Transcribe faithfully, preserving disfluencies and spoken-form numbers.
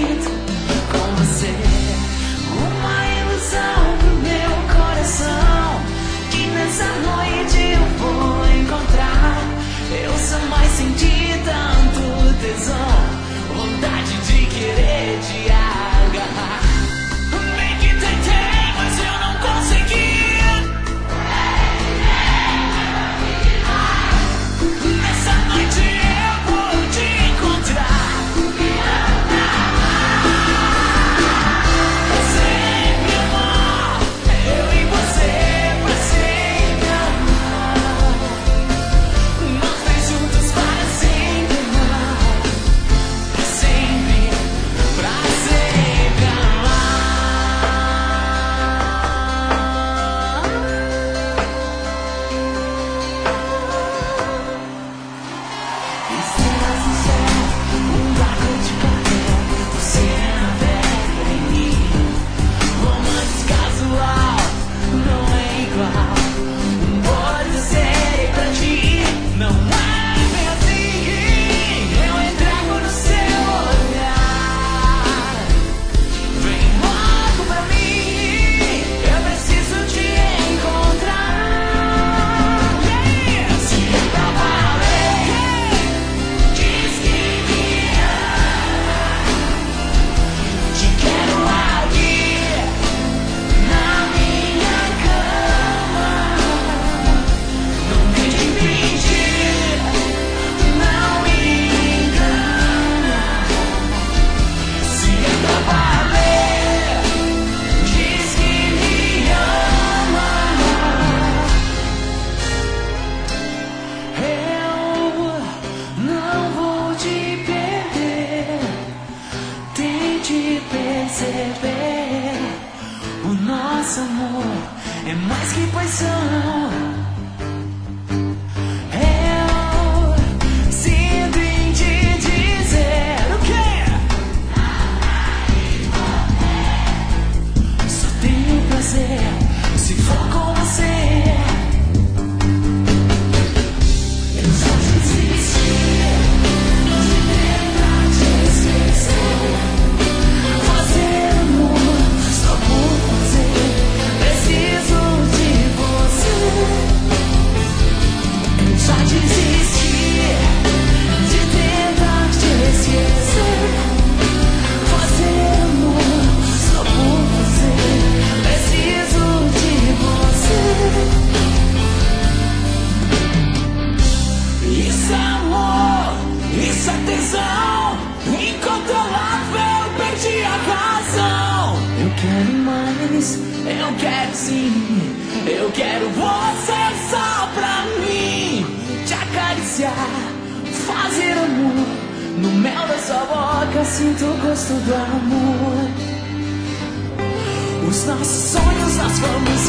sinto com você. Uma ilusão pro meu coração, que nessa noite eu vou encontrar. Eu só mais senti tanto tesão, vontade de querer te agarrar. Bem que tentei, mas eu não consegui. Nessa noite eu vou te encontrar. É sempre amor, eu e você pra sempre amar. Nós dois juntos para sempre amar. Pra sempre, pra sempre amar. E será sincero, um barco de papel, você navega em mim. Romance casual, não é igual. Um bode eu serei pra ti. Não é bem assim, eu entrego no seu olhar. Vem logo pra mim, eu preciso te encontrar. Se é pra valer, diz que me ama. Te quero aqui na minha cama. Não tente fingir, não me engana. Se é pra valer, diz que me ama. Eu não vou te perder. Tente perceber, o nosso amor é mais que paixão. Eu sinto em te dizer o quê? Só tenho prazer se for com você. Eu já desisti de tentar te esquecer. Fazer amor só por fazer, preciso de você. Eu já desisti de tentar te esquecer. Fazer amor só por fazer, preciso de você. Isso é amor, isso é tesão, incontrolável, perdi a razão. Eu quero mais, eu quero sim, eu quero você só pra mim. Te acariciar, fazer amor, no mel da sua boca sinto o gosto do amor. Os nossos sonhos nós vamos